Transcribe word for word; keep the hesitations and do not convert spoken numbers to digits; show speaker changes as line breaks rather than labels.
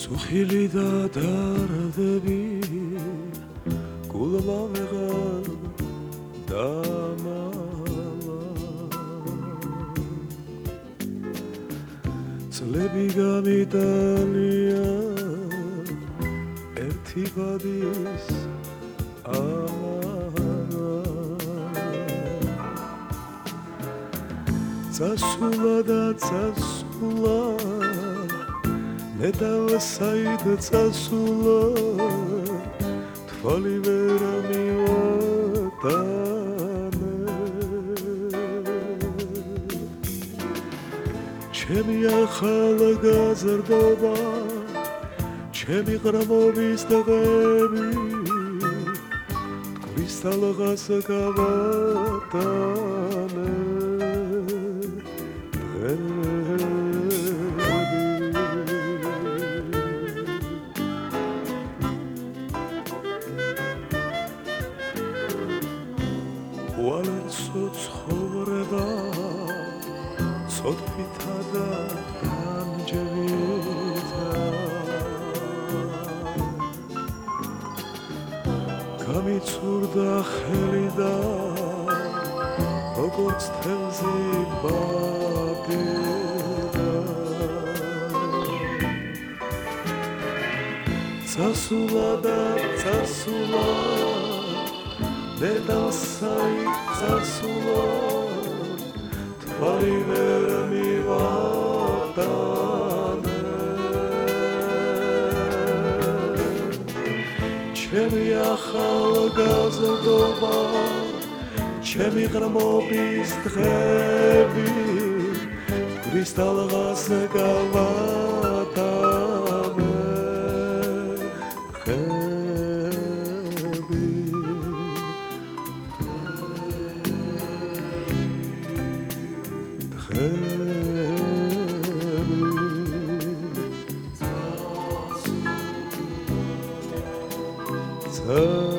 წუხილი და დარდები გულმა ვეღარ დამალა წლები გამიტანია ერთი ბადის ამალა წასულა და წასულა მე დავსაიდ წასულა თვალი ვერ მივატანე ჩემი ახალგაზრდობა ჩემი ღრმობის დღები ტყვის ტალღას გავატანე ვალენცო ცხოვრება ცოტვითა და გამჯერდა გამიცურდა ხელი და როგორც თევზი ბაბერა წასულა და წასულა მე დავსაიდ წასულა თვალი ვერ მივატანე ჩემი ახალგაზრდობა ჩემი ღრმობის დღები ტყვის ტალღას გავატანე Oh